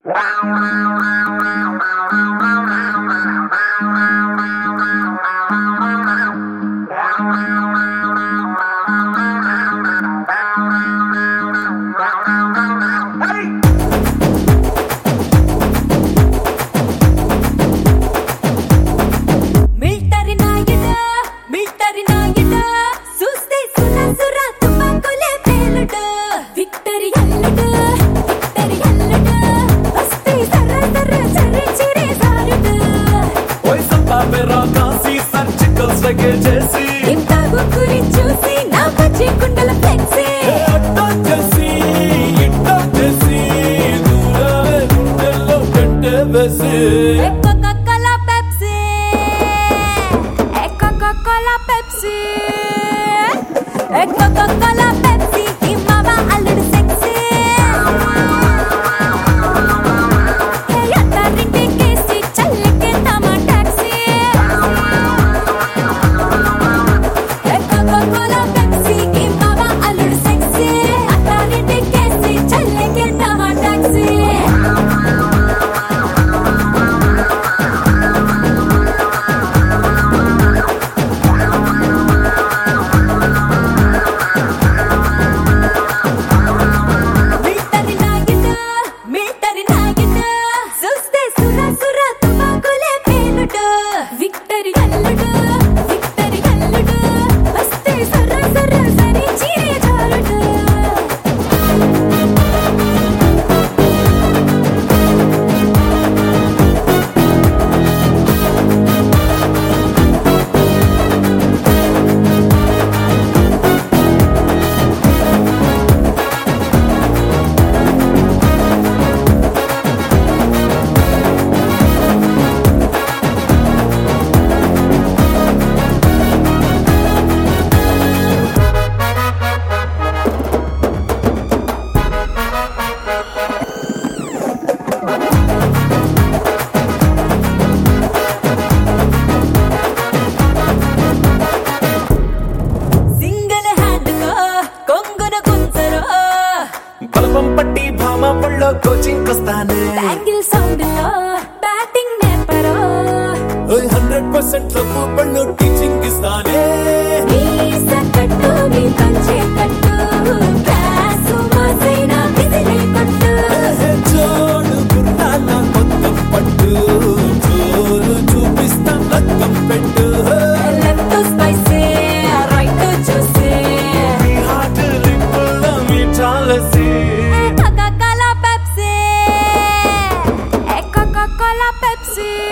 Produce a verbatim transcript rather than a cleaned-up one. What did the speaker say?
Coca-Cola Pepsi, Coca-Cola Pepsi, Coca-Cola Pepsi, ఈ మావ అల్లుడు sexy. అత్తారింటి కేసి చల్లకెళ్తామా taxi. Coca-Cola Pepsi, ఈ మావ అల్లుడు sexy. అత్తారింటి కేసి చల్లకెళ్తామా taxi. పట్టి భామ పళ్ళో కోచింగ్ వస్తానే బ్యాంగిల్ సౌండ్ లో బ్యాటింగ్ నేపరో హండ్రెడ్ పర్సెంట్ లవ్వు పళ్ళు టీచింగ్ ఇస్తానే నీ సకట్టు నీ పంచే కట్టు క్లాసు మాసైనా విసిరే కొట్టు జోడు గుర్రాల మొత్తం పట్టు జోరు చూపిస్తా లక్కం పెట్టు లెఫ్ట్ స్పైసీ రైట్ జ్యూసీ మీ హార్ట్ లిప్పుల్లో మీ చాలసి Coca-Cola Pepsi, Coca-Cola Pepsi.